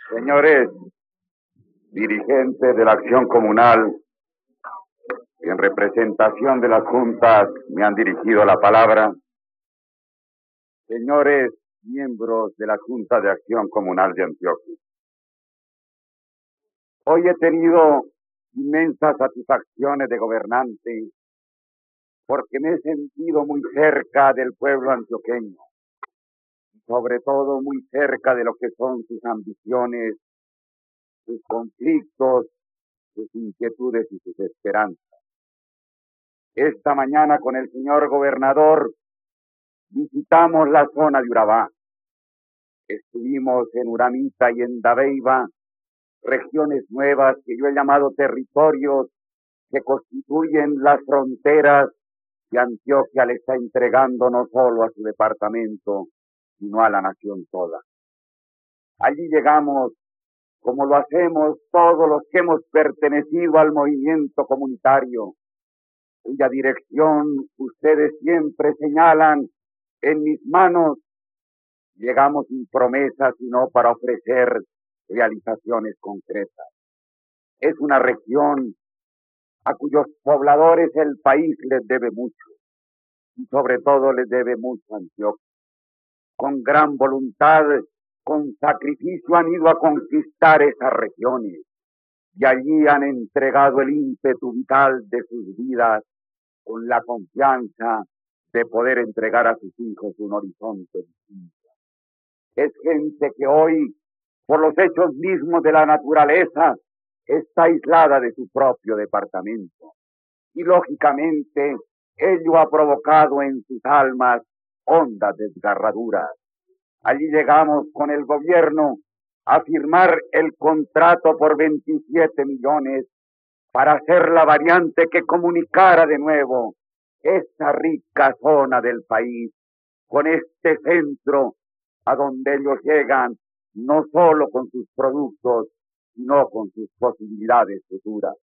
Señores dirigentes de la Acción Comunal, que en representación de las juntas me han dirigido la palabra, señores miembros de la Junta de Acción Comunal de Antioquia, hoy he tenido inmensas satisfacciones de gobernante porque me he sentido muy cerca del pueblo antioqueño, y sobre todo muy cerca de lo que son sus ambiciones, sus conflictos, sus inquietudes y sus esperanzas. Esta mañana con el señor gobernador visitamos la zona de Urabá. Estuvimos en Uramita y en Dabeiba, regiones nuevas que yo he llamado territorios que constituyen las fronteras que Antioquia le está entregando no solo a su departamento, sino a la nación toda. Allí llegamos, como lo hacemos todos los que hemos pertenecido al movimiento comunitario, cuya dirección ustedes siempre señalan en mis manos. Llegamos sin promesas, sino para ofrecer realizaciones concretas. Es una región a cuyos pobladores el país les debe mucho, y sobre todo les debe mucho a Antioquia. Con gran voluntad, con sacrificio han ido a conquistar esas regiones, y allí han entregado el ímpetu vital de sus vidas con la confianza de poder entregar a sus hijos un horizonte distinto. Es gente que hoy, por los hechos mismos de la naturaleza, está aislada de su propio departamento. Y lógicamente, ello ha provocado en sus almas hondas desgarraduras. Allí llegamos con el gobierno a firmar el contrato por 27 millones para hacer la variante que comunicara de nuevo esta rica zona del país con este centro a donde ellos llegan no solo con sus productos, sino con sus posibilidades futuras.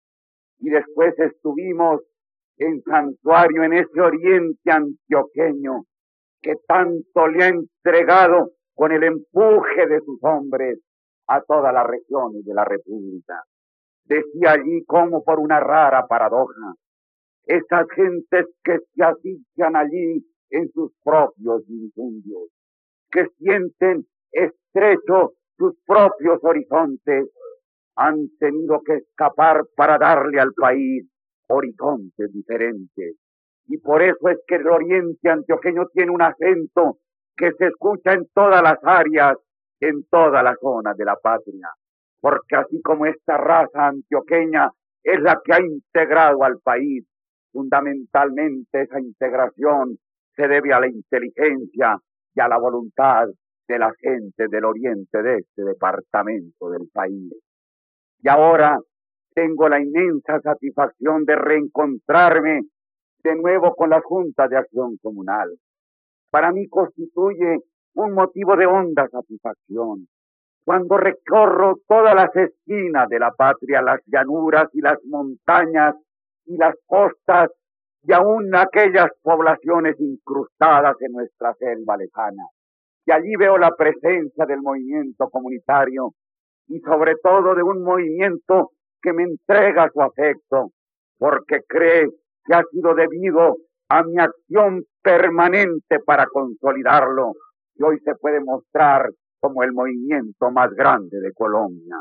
Y después estuvimos en Santuario, en ese oriente antioqueño que tanto le ha entregado con el empuje de sus hombres a todas las regiones de la República. Decía allí como por una rara paradoja, esas gentes que se asfixian allí en sus propios incendios, que sienten estrechos sus propios horizontes, han tenido que escapar para darle al país horizontes diferentes. Y por eso es que el oriente antioqueño tiene un acento que se escucha en todas las áreas, en todas las zonas de la patria. Porque así como esta raza antioqueña es la que ha integrado al país, fundamentalmente esa integración se debe a la inteligencia y a la voluntad de la gente del oriente de este departamento del país. Y ahora tengo la inmensa satisfacción de reencontrarme de nuevo con las juntas de acción comunal. Para mí constituye un motivo de honda satisfacción cuando recorro todas las esquinas de la patria, las llanuras y las montañas y las costas y aún aquellas poblaciones incrustadas en nuestra selva lejana. Y allí veo la presencia del movimiento comunitario y sobre todo de un movimiento que me entrega su afecto porque cree que ha sido debido a mi acción permanente para consolidarlo y hoy se puede mostrar como el movimiento más grande de Colombia.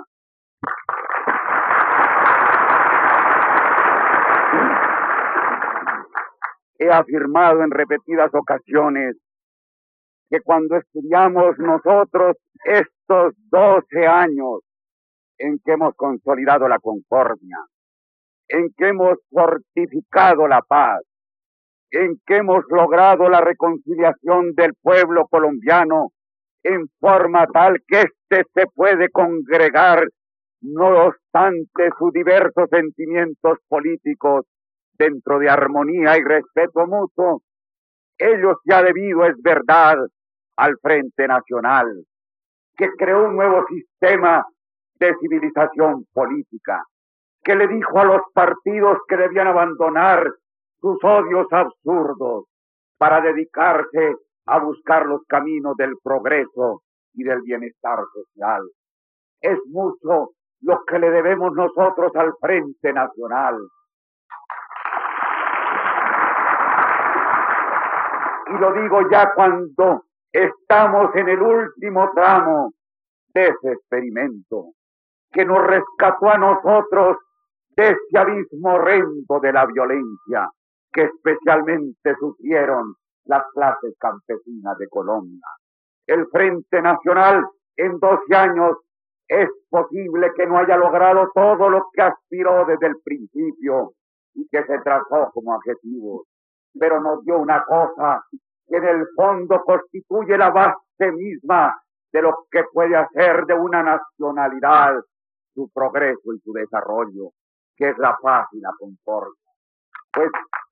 He afirmado en repetidas ocasiones que cuando estudiamos nosotros estos 12 años en que hemos consolidado la concordia, en que hemos fortificado la paz, en que hemos logrado la reconciliación del pueblo colombiano en forma tal que éste se puede congregar, no obstante sus diversos sentimientos políticos, dentro de armonía y respeto mutuo. Ello se ha debido, es verdad, al Frente Nacional, que creó un nuevo sistema de civilización política, que le dijo a los partidos que debían abandonar sus odios absurdos para dedicarse a buscar los caminos del progreso y del bienestar social. Es mucho lo que le debemos nosotros al Frente Nacional. Y lo digo ya cuando estamos en el último tramo de ese experimento que nos rescató a nosotros de ese abismo horrendo de la violencia que especialmente sufrieron las clases campesinas de Colombia. El Frente Nacional en 12 años es posible que no haya logrado todo lo que aspiró desde el principio y que se trazó como objetivo, pero nos dio una cosa que en el fondo constituye la base misma de lo que puede hacer de una nacionalidad su progreso y su desarrollo, que es la paz y la concordia. Pues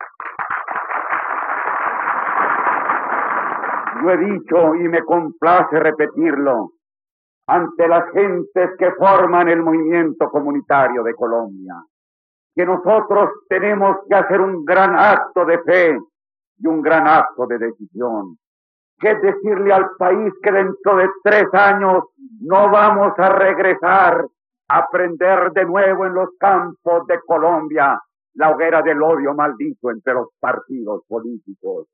yo he dicho y me complace repetirlo ante las gentes que forman el movimiento comunitario de Colombia, que nosotros tenemos que hacer un gran acto de fe y un gran acto de decisión, que es decirle al país que dentro de 3 años no vamos a regresar a prender de nuevo en los campos de Colombia la hoguera del odio maldito entre los partidos políticos,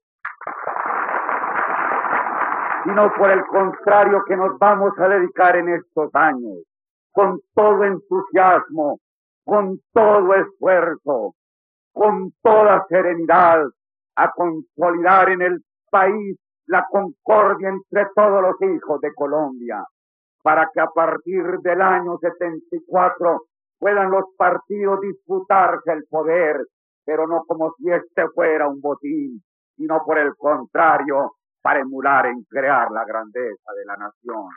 sino por el contrario que nos vamos a dedicar en estos años con todo entusiasmo, con todo esfuerzo, con toda serenidad, a consolidar en el país la concordia entre todos los hijos de Colombia, para que a partir del año 74 puedan los partidos disputarse el poder, pero no como si este fuera un botín, sino por el contrario, para emular en crear la grandeza de la nación.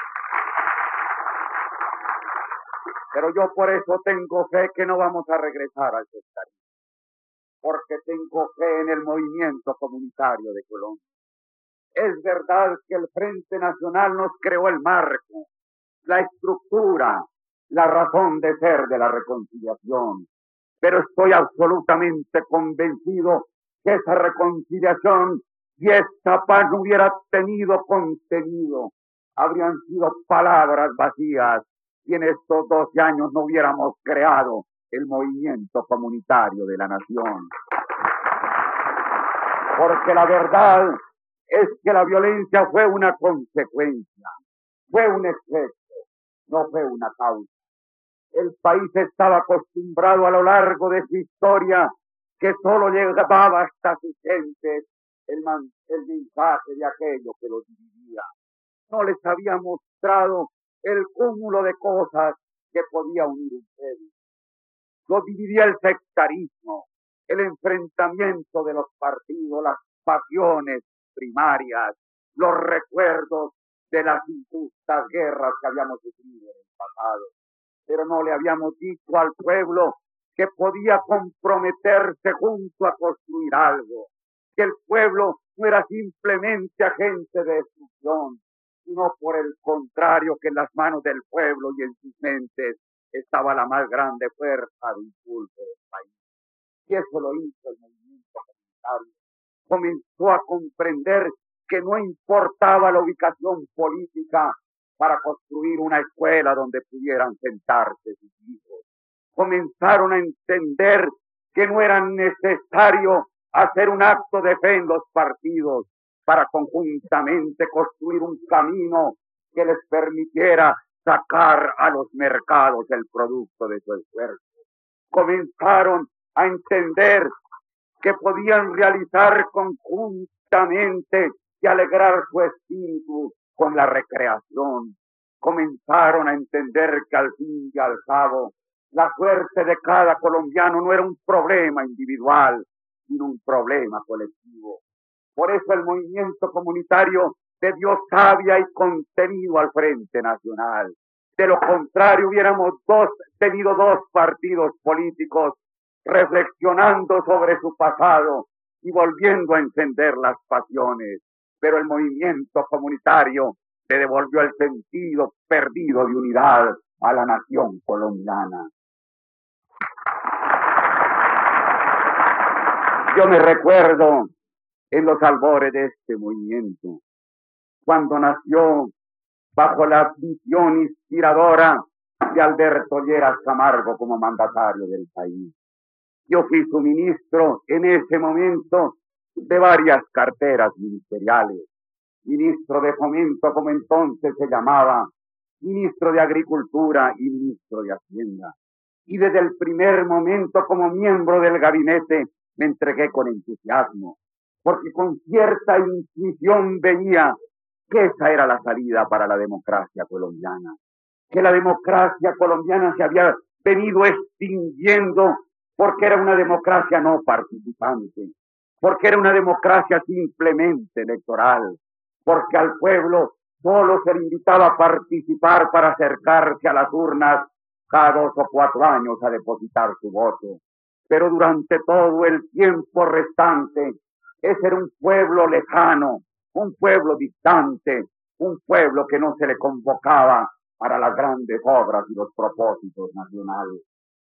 Pero yo por eso tengo fe que no vamos a regresar al sectarismo, porque tengo fe en el movimiento comunitario de Colombia. Es verdad que el Frente Nacional nos creó el marco, la estructura, la razón de ser de la reconciliación, pero estoy absolutamente convencido que esa reconciliación y esta paz no hubiera tenido contenido, habrían sido palabras vacías y en estos 12 años no hubiéramos creado el movimiento comunitario de la nación. Porque la verdad es que la violencia fue una consecuencia, fue un efecto, no fue una causa. El país estaba acostumbrado a lo largo de su historia que solo llegaba hasta sus gentes el mensaje de aquello que los dividía. No les había mostrado el cúmulo de cosas que podía unir ustedes. Los dividía el sectarismo, el enfrentamiento de los partidos, las pasiones primarias, los recuerdos de las injustas guerras que habíamos sufrido en el pasado. Pero no le habíamos dicho al pueblo que podía comprometerse junto a construir algo, que el pueblo no era simplemente agente de destrucción, sino por el contrario que en las manos del pueblo y en sus mentes estaba la más grande fuerza de impulso del país. Y eso lo hizo el movimiento comunitario. Comenzó a comprender que no importaba la ubicación política para construir una escuela donde pudieran sentarse sus hijos. Comenzaron a entender que no era necesario hacer un acto de fe en los partidos para conjuntamente construir un camino que les permitiera sacar a los mercados el producto de su esfuerzo. Comenzaron a entender que podían realizar conjuntamente y alegrar su espíritu con la recreación. Comenzaron a entender que al fin y al cabo la suerte de cada colombiano no era un problema individual, sino un problema colectivo. Por eso el movimiento comunitario le dio savia y contenido al Frente Nacional. De lo contrario, hubiéramos tenido 2 partidos políticos reflexionando sobre su pasado y volviendo a encender las pasiones. Pero el movimiento comunitario le devolvió el sentido perdido de unidad a la nación colombiana. Yo me recuerdo en los albores de este movimiento, cuando nació bajo la visión inspiradora de Alberto Lleras Camargo como mandatario del país. Yo fui su ministro en ese momento de varias carteras ministeriales, ministro de Fomento como entonces se llamaba, ministro de Agricultura y ministro de Hacienda. Y desde el primer momento como miembro del gabinete me entregué con entusiasmo, porque con cierta intuición veía que esa era la salida para la democracia colombiana, que la democracia colombiana se había venido extinguiendo porque era una democracia no participante, porque era una democracia simplemente electoral, porque al pueblo solo se le invitaba a participar para acercarse a las urnas cada 2 o 4 años a depositar su voto. Pero durante todo el tiempo restante, ese era un pueblo lejano, un pueblo distante, un pueblo que no se le convocaba para las grandes obras y los propósitos nacionales.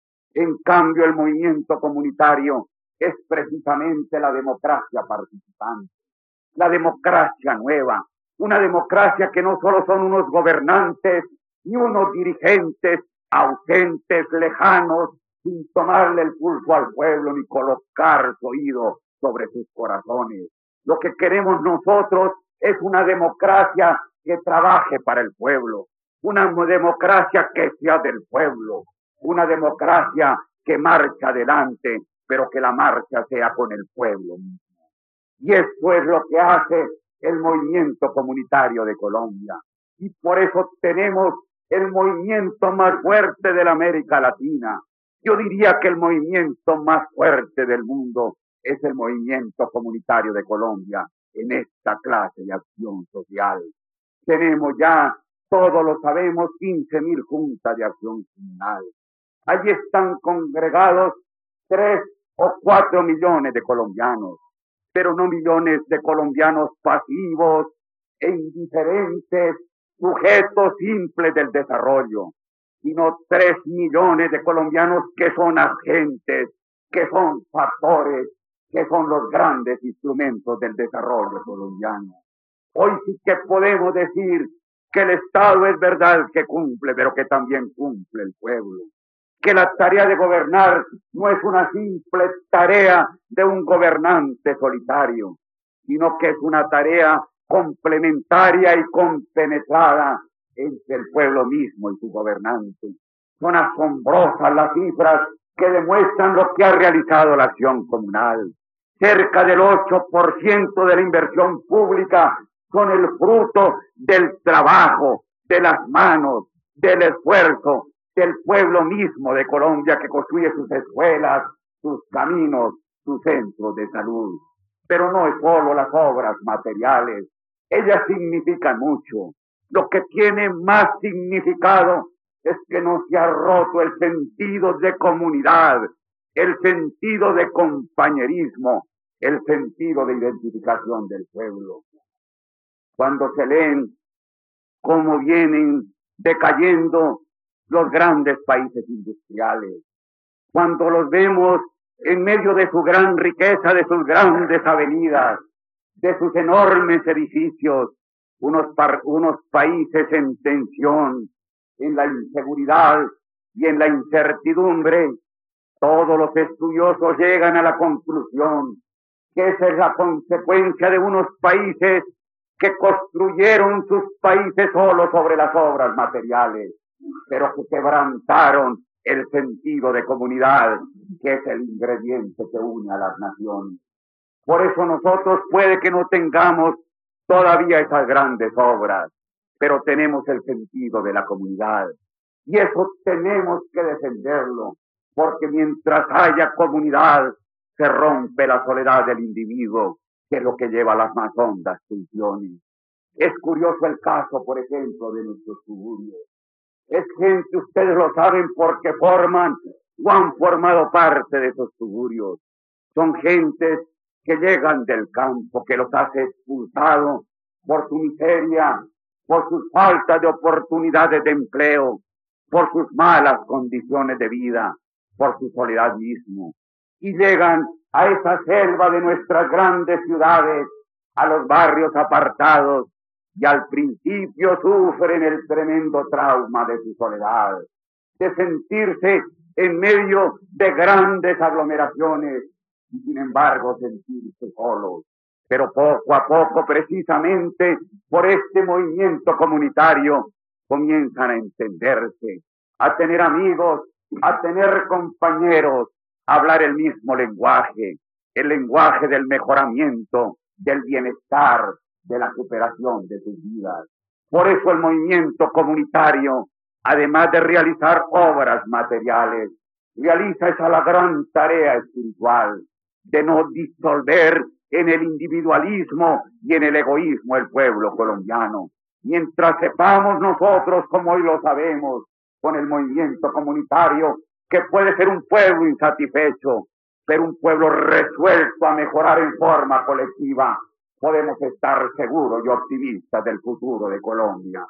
En cambio, el movimiento comunitario es precisamente la democracia participante, la democracia nueva, una democracia que no solo son unos gobernantes ni unos dirigentes ausentes, lejanos, sin tomarle el pulso al pueblo ni colocar su oído sobre sus corazones. Lo que queremos nosotros es una democracia que trabaje para el pueblo, una democracia que sea del pueblo, una democracia que marcha adelante, pero que la marcha sea con el pueblo mismo. Y eso es lo que hace el movimiento comunitario de Colombia. Y por eso tenemos el movimiento más fuerte de la América Latina. Yo diría que el movimiento más fuerte del mundo es el movimiento comunitario de Colombia en esta clase de acción social. Tenemos ya, todos lo sabemos, 15.000 juntas de acción comunal. Allí están congregados 3 o 4 millones de colombianos, pero no millones de colombianos pasivos e indiferentes, sujetos simples del desarrollo, sino 3 millones de colombianos que son agentes, que son factores, que son los grandes instrumentos del desarrollo colombiano. Hoy sí que podemos decir que el Estado es verdad que cumple, pero que también cumple el pueblo. Que la tarea de gobernar no es una simple tarea de un gobernante solitario, sino que es una tarea complementaria y compenetrada entre el pueblo mismo y su gobernante. Son asombrosas las cifras que demuestran lo que ha realizado la acción comunal. Cerca del 8% de la inversión pública son el fruto del trabajo, de las manos, del esfuerzo del pueblo mismo de Colombia, que construye sus escuelas, sus caminos, sus centros de salud. Pero no es solo las obras materiales, ellas significan mucho. Lo que tiene más significado es que no se ha roto el sentido de comunidad, el sentido de compañerismo, el sentido de identificación del pueblo. Cuando se leen cómo vienen decayendo los grandes países industriales, cuando los vemos en medio de su gran riqueza, de sus grandes avenidas, de sus enormes edificios, unos países en tensión, en la inseguridad y en la incertidumbre, todos los estudiosos llegan a la conclusión que esa es la consecuencia de unos países que construyeron sus países solo sobre las obras materiales, pero que quebrantaron el sentido de comunidad, que es el ingrediente que une a las naciones. Por eso nosotros puede que no tengamos todavía esas grandes obras, pero tenemos el sentido de la comunidad. Y eso tenemos que defenderlo, porque mientras haya comunidad, se rompe la soledad del individuo, que es lo que lleva a las más hondas tensiones. Es curioso el caso, por ejemplo, de nuestros suburbios. Es gente, ustedes lo saben, porque forman o han formado parte de esos suburbios. Son gentes que llegan del campo, que los hace expulsado por su miseria, por sus faltas de oportunidades de empleo, por sus malas condiciones de vida, por su soledad mismo. Y llegan a esa selva de nuestras grandes ciudades, a los barrios apartados, y al principio sufren el tremendo trauma de su soledad, de sentirse en medio de grandes aglomeraciones y sin embargo sentirse solos. Pero poco a poco, precisamente por este movimiento comunitario, comienzan a entenderse, a tener amigos, a tener compañeros, a hablar el mismo lenguaje, el lenguaje del mejoramiento, del bienestar, de la superación de sus vidas. Por eso el movimiento comunitario, además de realizar obras materiales, realiza esa la gran tarea espiritual de no disolver en el individualismo y en el egoísmo el pueblo colombiano. Mientras sepamos nosotros, como hoy lo sabemos, con el movimiento comunitario, que puede ser un pueblo insatisfecho, pero un pueblo resuelto a mejorar en forma colectiva, podemos estar seguros y optimistas del futuro de Colombia.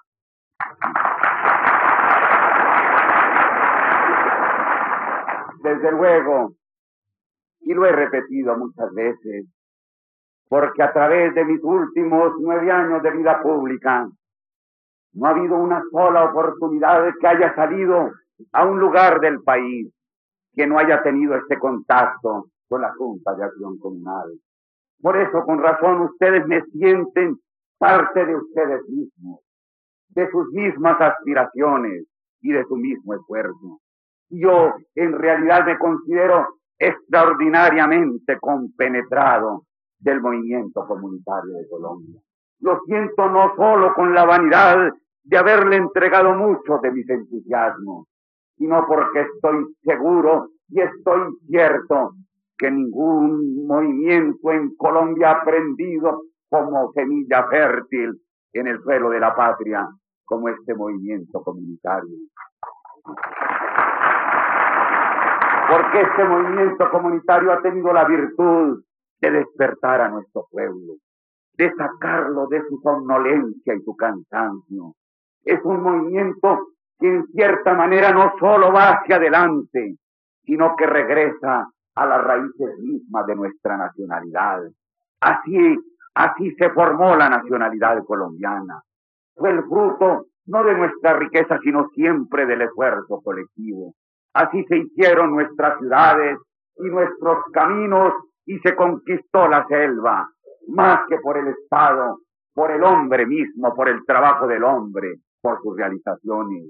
Desde luego, y lo he repetido muchas veces, porque a través de mis últimos 9 años de vida pública, no ha habido una sola oportunidad de que haya salido a un lugar del país que no haya tenido este contacto con la Junta de Acción Comunal. Por eso, con razón, ustedes me sienten parte de ustedes mismos, de sus mismas aspiraciones y de su mismo esfuerzo. Yo, en realidad, me considero extraordinariamente compenetrado del movimiento comunitario de Colombia. Lo siento no solo con la vanidad de haberle entregado mucho de mis entusiasmos, sino porque estoy seguro y estoy cierto que ningún movimiento en Colombia ha prendido como semilla fértil en el suelo de la patria como este movimiento comunitario. Porque este movimiento comunitario ha tenido la virtud de despertar a nuestro pueblo, de sacarlo de su somnolencia y su cansancio. Es un movimiento que en cierta manera no solo va hacia adelante, sino que regresa a las raíces mismas de nuestra nacionalidad. Así se formó la nacionalidad colombiana. Fue el fruto no de nuestra riqueza, sino siempre del esfuerzo colectivo. Así se hicieron nuestras ciudades y nuestros caminos y se conquistó la selva, más que por el Estado, por el hombre mismo, por el trabajo del hombre, por sus realizaciones.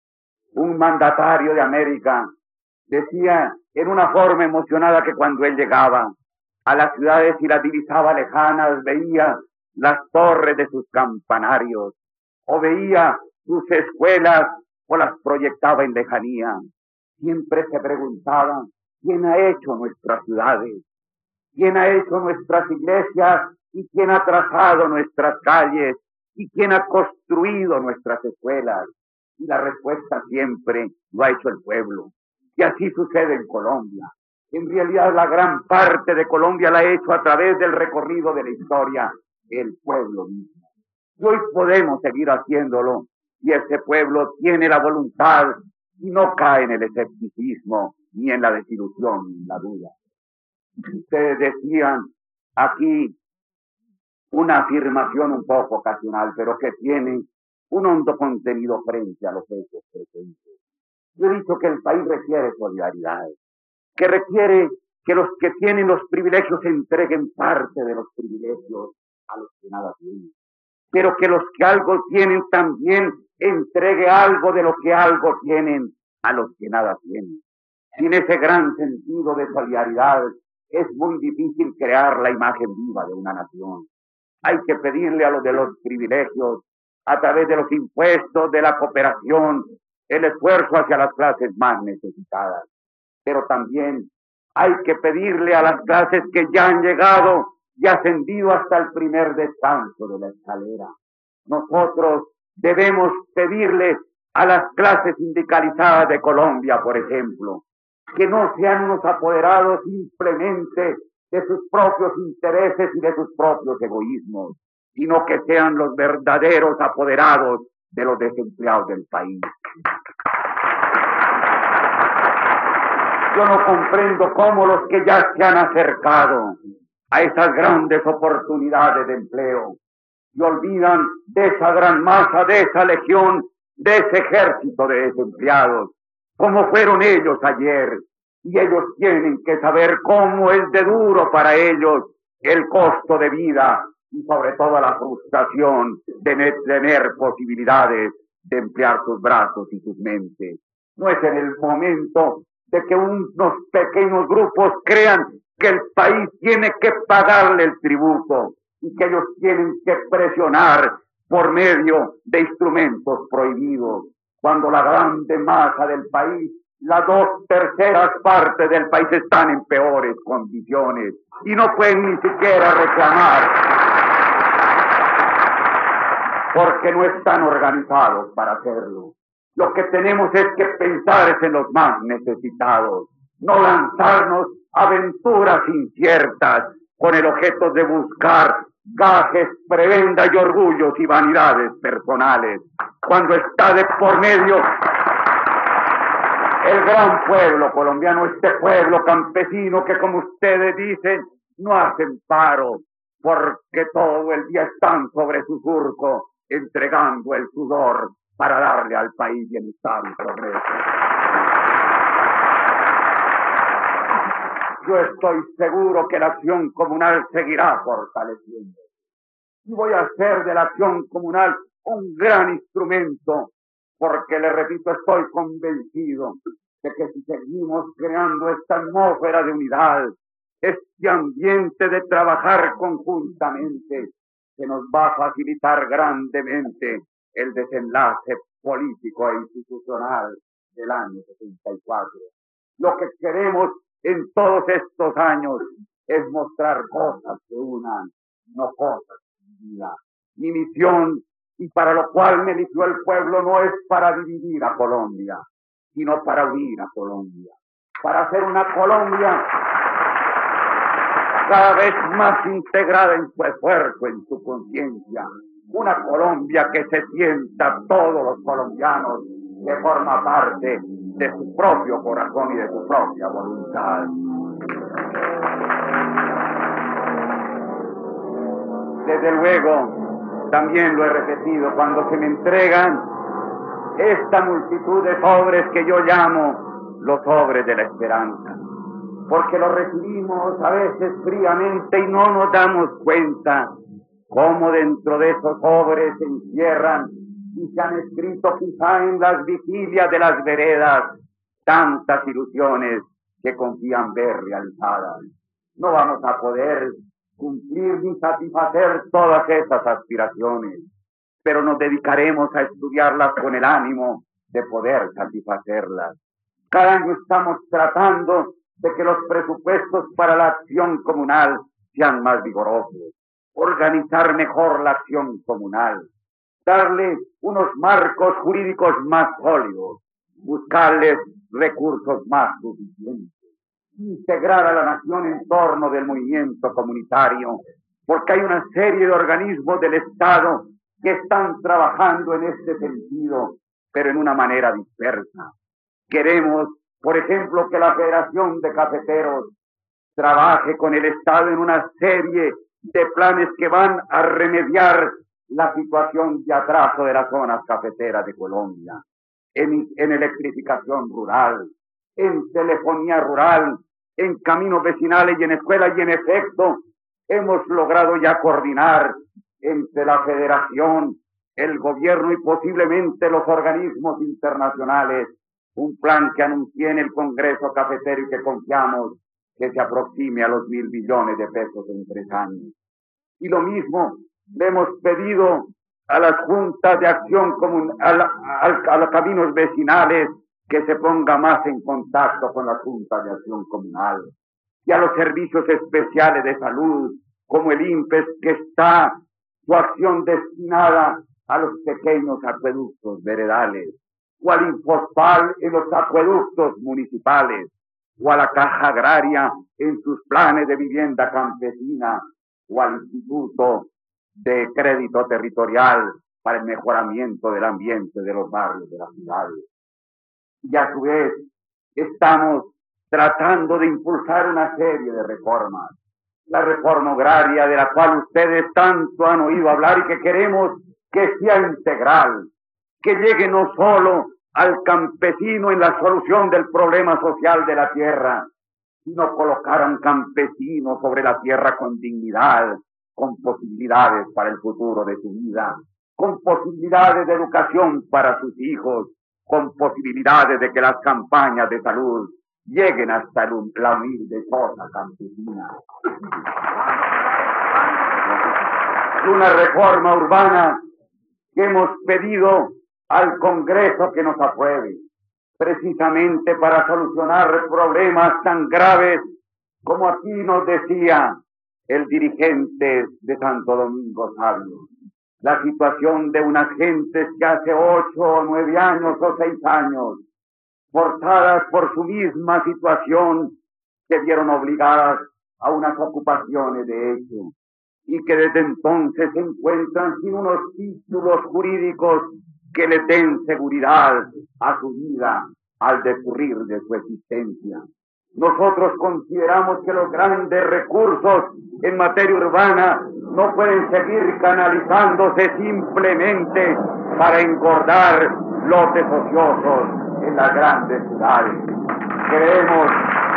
Un mandatario de América decía en una forma emocionada que cuando él llegaba a las ciudades y las divisaba lejanas, veía las torres de sus campanarios, o veía sus escuelas, o las proyectaba en lejanía. Siempre se preguntaba, ¿quién ha hecho nuestras ciudades? ¿Quién ha hecho nuestras iglesias? ¿Y quién ha trazado nuestras calles? ¿Y quién ha construido nuestras escuelas? Y la respuesta siempre lo ha hecho el pueblo. Y así sucede en Colombia. En realidad la gran parte de Colombia la ha hecho a través del recorrido de la historia el pueblo mismo. Y hoy podemos seguir haciéndolo. Y ese pueblo tiene la voluntad y no cae en el escepticismo, ni en la desilusión, ni en la duda. Ustedes decían aquí una afirmación un poco ocasional, pero que tiene un hondo contenido frente a los hechos presentes. Yo he dicho que el país requiere solidaridad, que requiere que los que tienen los privilegios entreguen parte de los privilegios a los que nada tienen, pero que los que algo tienen también entregue algo de lo que algo tienen a los que nada tienen. Sin ese gran sentido de solidaridad es muy difícil crear la imagen viva de una nación. Hay que pedirle a los de los privilegios, a través de los impuestos, de la cooperación, el esfuerzo hacia las clases más necesitadas. Pero también hay que pedirle a las clases que ya han llegado y ascendido hasta el primer descanso de la escalera. Nosotros debemos pedirle a las clases sindicalizadas de Colombia, por ejemplo, que no sean unos apoderados simplemente de sus propios intereses y de sus propios egoísmos, sino que sean los verdaderos apoderados de los desempleados del país. Yo no comprendo cómo los que ya se han acercado a esas grandes oportunidades de empleo y olvidan de esa gran masa, de esa legión, de ese ejército de desempleados, como fueron ellos ayer. Y ellos tienen que saber cómo es de duro para ellos el costo de vida y sobre todo la frustración de tener posibilidades de emplear sus brazos y sus mentes. No es en el momento de que unos pequeños grupos crean que el país tiene que pagarle el tributo y que ellos tienen que presionar por medio de instrumentos prohibidos, cuando la grande masa del país, las 2/3 partes del país están en peores condiciones y no pueden ni siquiera reclamar porque no están organizados para hacerlo. Lo que tenemos es que pensar en los más necesitados, no lanzarnos aventuras inciertas con el objeto de buscar gajes, prebendas y orgullos y vanidades personales, cuando está de por medio el gran pueblo colombiano, este pueblo campesino que, como ustedes dicen, no hacen paro, porque todo el día están sobre su surco entregando el sudor para darle al país bienestar y progreso. Yo estoy seguro que la acción comunal seguirá fortaleciendo. Y voy a hacer de la acción comunal un gran instrumento, porque, le repito, estoy convencido de que si seguimos creando esta atmósfera de unidad, este ambiente de trabajar conjuntamente, se nos va a facilitar grandemente el desenlace político e institucional del año 74. Lo que queremos en todos estos años es mostrar cosas que unan, no cosas que dividan. Mi misión, y para lo cual me eligió el pueblo, no es para dividir a Colombia, sino para unir a Colombia, para hacer una Colombia cada vez más integrada en su esfuerzo, en su conciencia, una Colombia que se sienta todos los colombianos, que forma parte de su propio corazón y de su propia voluntad. Desde luego, también lo he repetido, cuando se me entregan esta multitud de sobres que yo llamo los sobres de la esperanza, porque los recibimos a veces fríamente y no nos damos cuenta cómo dentro de esos sobres se encierran y se han escrito quizá en las vigilias de las veredas tantas ilusiones que confían ver realizadas. No vamos a poder cumplir ni satisfacer todas esas aspiraciones, pero nos dedicaremos a estudiarlas con el ánimo de poder satisfacerlas. Cada año estamos tratando de que los presupuestos para la acción comunal sean más vigorosos, organizar mejor la acción comunal, darle unos marcos jurídicos más sólidos, buscarles recursos más suficientes, integrar a la nación en torno del movimiento comunitario, porque hay una serie de organismos del Estado que están trabajando en este sentido, pero en una manera dispersa. Queremos, por ejemplo, que la Federación de Cafeteros trabaje con el Estado en una serie de planes que van a remediar la situación de atraso de las zonas cafeteras de Colombia, en electrificación rural, en telefonía rural, en caminos vecinales y en escuelas, y en efecto hemos logrado ya coordinar entre la Federación, el gobierno y posiblemente los organismos internacionales un plan que anuncié en el Congreso Cafetero y que confiamos que se aproxime a los 1.000 billones de pesos en 3 años. Y lo mismo le hemos pedido a las juntas de acción común, a los caminos vecinales, que se ponga más en contacto con las juntas de acción comunal, y a los servicios especiales de salud, como el INPES, que está su acción destinada a los pequeños acueductos veredales, o al Infospal en los acueductos municipales, o a la Caja Agraria en sus planes de vivienda campesina, o al Instituto de Crédito Territorial para el mejoramiento del ambiente de los barrios de las ciudades. Y a su vez estamos tratando de impulsar una serie de reformas La reforma agraria de la cual ustedes tanto han oído hablar y que queremos que sea integral, que llegue no solo al campesino en la solución del problema social de la tierra, sino colocar a un campesino sobre la tierra con dignidad, con posibilidades para el futuro de su vida, con posibilidades de educación para sus hijos, con posibilidades de que las campañas de salud lleguen hasta la humilde choza campesina. Una reforma urbana que hemos pedido al Congreso que nos apruebe, precisamente para solucionar problemas tan graves como aquí nos decía el dirigente de Santo Domingo Sabio. La situación de unas gentes que hace 8 o 9 años o 6 años, forzadas por su misma situación, se vieron obligadas a unas ocupaciones de hecho, y que desde entonces se encuentran sin unos títulos jurídicos que le den seguridad a su vida al decurrir de su existencia. Nosotros consideramos que los grandes recursos en materia urbana no pueden seguir canalizándose simplemente para engordar lotes ociosos en las grandes ciudades. Creemos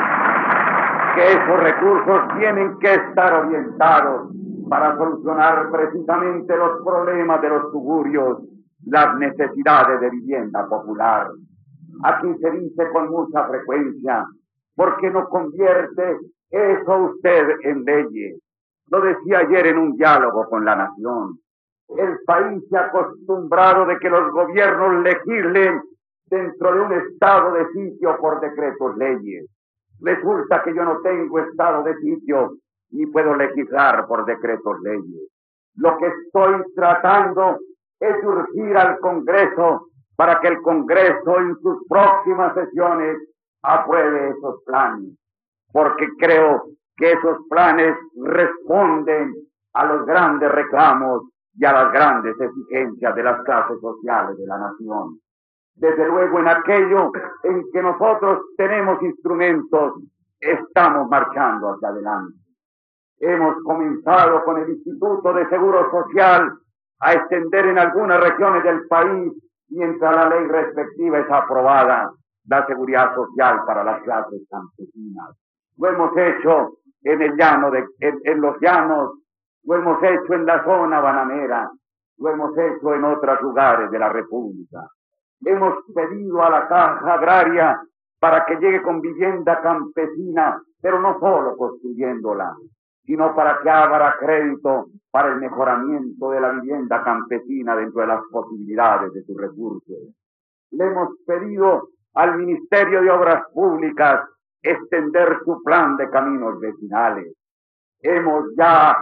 que esos recursos tienen que estar orientados para solucionar precisamente los problemas de los suburbios, las necesidades de vivienda popular. Aquí se dice con mucha frecuencia, ¿por qué no convierte eso usted en leyes? Lo decía ayer en un diálogo con La Nación. El país se ha acostumbrado de que los gobiernos legislen dentro de un estado de sitio por decretos leyes. Resulta que yo no tengo estado de sitio ni puedo legislar por decretos leyes. Lo que estoy tratando es urgir al Congreso para que el Congreso en sus próximas sesiones apruebe esos planes, porque creo que esos planes responden a los grandes reclamos y a las grandes exigencias de las clases sociales de la nación. Desde luego, en aquello en que nosotros tenemos instrumentos, estamos marchando hacia adelante. Hemos comenzado con el Instituto de Seguro Social a extender en algunas regiones del país, mientras la ley respectiva es aprobada, la seguridad social para las clases campesinas. Lo hemos hecho en el llano en los llanos, lo hemos hecho en la zona bananera, lo hemos hecho en otros lugares de la República. Hemos pedido a la Caja Agraria para que llegue con vivienda campesina, pero no solo construyéndola, sino para que abra crédito para el mejoramiento de la vivienda campesina dentro de las posibilidades de sus recursos. Le hemos pedido al Ministerio de Obras Públicas extender su plan de caminos vecinales. Hemos ya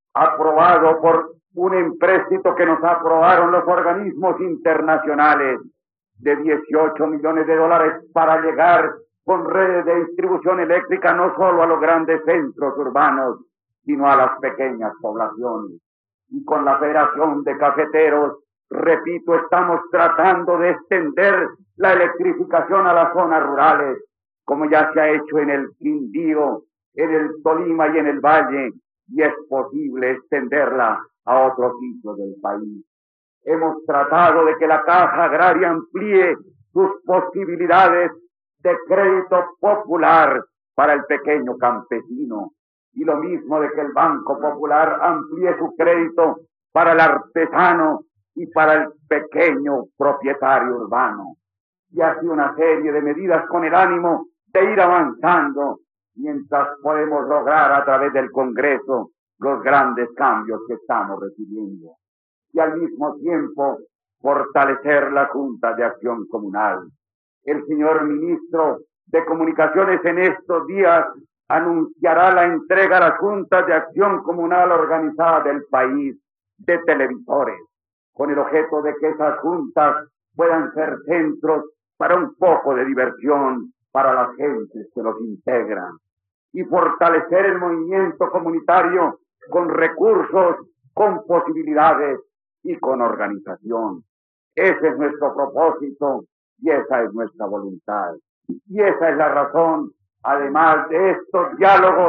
aprobado por un empréstito que nos aprobaron los organismos internacionales de $18 millones para llegar con redes de distribución eléctrica no solo a los grandes centros urbanos, sino a las pequeñas poblaciones. Y con la Federación de Cafeteros, repito, estamos tratando de extender la electrificación a las zonas rurales, como ya se ha hecho en el Quindío, en el Tolima y en el Valle, y es posible extenderla a otros sitios del país. Hemos tratado de que la Caja Agraria amplíe sus posibilidades de crédito popular para el pequeño campesino, y lo mismo de que el Banco Popular amplíe su crédito para el artesano y para el pequeño propietario urbano. Y así una serie de medidas con el ánimo de ir avanzando mientras podemos lograr a través del Congreso los grandes cambios que estamos recibiendo. Y al mismo tiempo fortalecer la Junta de Acción Comunal. El señor ministro de Comunicaciones en estos días anunciará la entrega a las juntas de acción comunal organizadas del país de televisores, con el objeto de que esas juntas puedan ser centros para un poco de diversión para las gentes que los integran, y fortalecer el movimiento comunitario con recursos, con posibilidades y con organización. Ese es nuestro propósito y esa es nuestra voluntad. Y esa es la razón, además de estos diálogos,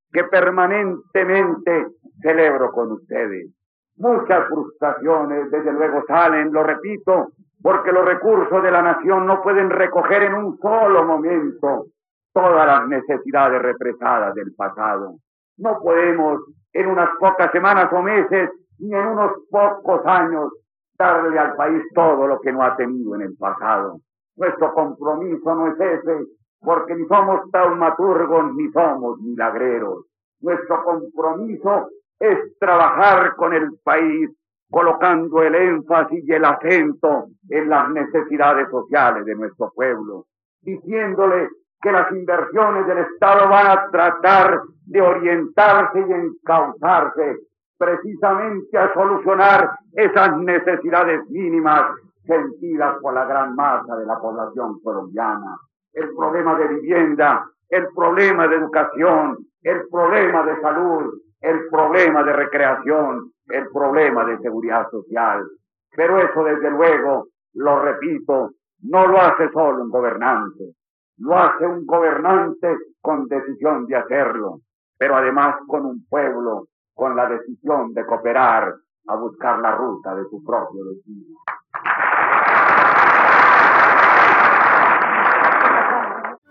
que permanentemente celebro con ustedes. Muchas frustraciones, desde luego, salen, lo repito, porque los recursos de la nación no pueden recoger en un solo momento todas las necesidades represadas del pasado. No podemos en unas pocas semanas o meses, ni en unos pocos años, darle al país todo lo que no ha tenido en el pasado. Nuestro compromiso no es ese, porque ni somos taumaturgos ni somos milagreros. Nuestro compromiso es trabajar con el país, colocando el énfasis y el acento en las necesidades sociales de nuestro pueblo, diciéndole que las inversiones del Estado van a tratar de orientarse y encauzarse precisamente a solucionar esas necesidades mínimas sentidas por la gran masa de la población colombiana. El problema de vivienda, el problema de educación, el problema de salud, el problema de recreación, el problema de seguridad social. Pero eso, desde luego, lo repito, no lo hace solo un gobernante. Lo hace un gobernante con decisión de hacerlo, pero además con un pueblo con la decisión de cooperar a buscar la ruta de su propio destino.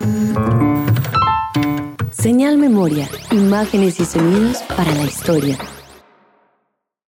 Señal Memoria, imágenes y sonidos para la historia.